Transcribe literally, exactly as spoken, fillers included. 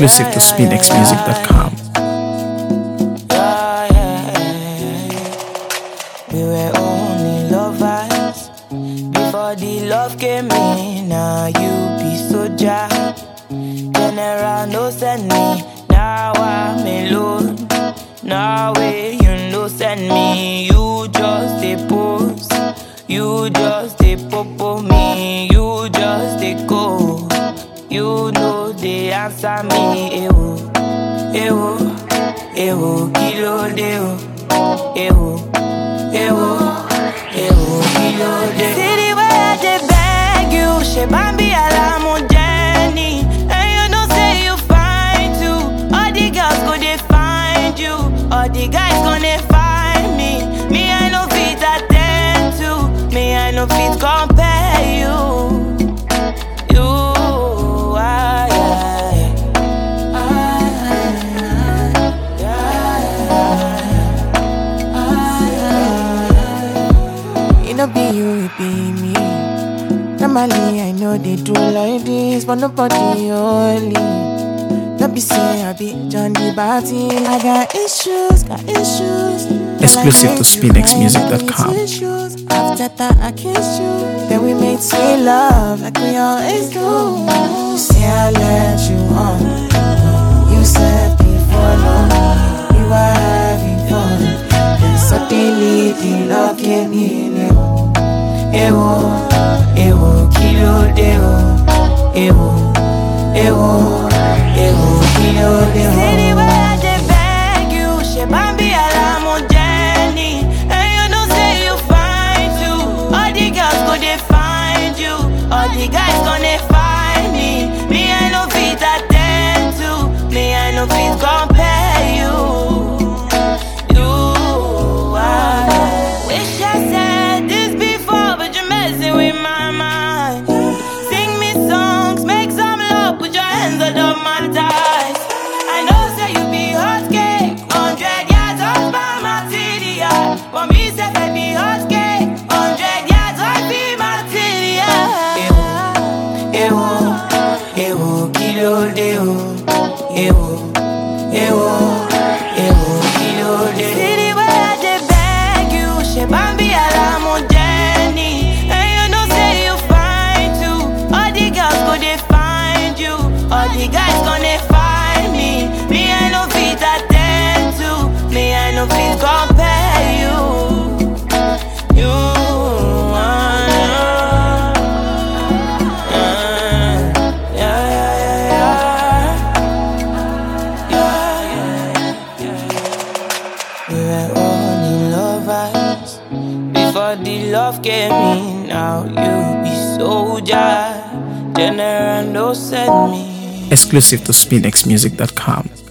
Exclusive to spin x music dot com. We were only lovers before the love came in. Now you be soldier, general no send me. Now I'm alone. Now way you no send me. You just a post, you just a popo me. You just a go, you know they answer me. Ewo, ewo, ewo, kilo deo, ewo. Ewo, ewo, kilo de. See the way I dey beg you, she bambi alamu Jenny. And you know say you fine too. All the girls go dey find you, all the guys gonna find me. Me I no fit attend to, me I no fit compare you. You, I, I, I, I, It no be you, it be me. Normally I know they do like this, but nobody only. Don't be say I be John the Batty. I got issues, got issues. Exclusive to spin x music dot com. After that I kissed you, then we made sweet love like we always do. You say I let you on, you said before long we were having fun. Then suddenly the love came in. Ewo, ewo, kilo deo. Ewo, ewo, ewo, kilo deo. see the way I dey beg you, she bambi alamu Jenny. And you know say you fine too. All the girls go dey find you, all the guys gonna find me. Me I no fit attend to, me I no fit compare you. You, I wish I said this before, but you're messing with my mind. Sing me songs, make some love, put your hands under my thighs. I know say you be hot cake, hundred yards off by my material. But me say baby hot cake, hundred yards off be material. Ewo, ewo, kilo deo. Ewo, ewo, ewo, kilo deo. See the way I dey beg you, she bambi alamu Jenny. And you know say you fine too. All the girls go dey find you, all the guys gonna find me. Me I no fit attend to, me I no fit compare you. You, uh, uh, yeah, yeah, yeah, yeah, yeah, yeah. We were only lovers before the love came in. Now you be soldier, general no send me. Exclusive to spin x music dot com.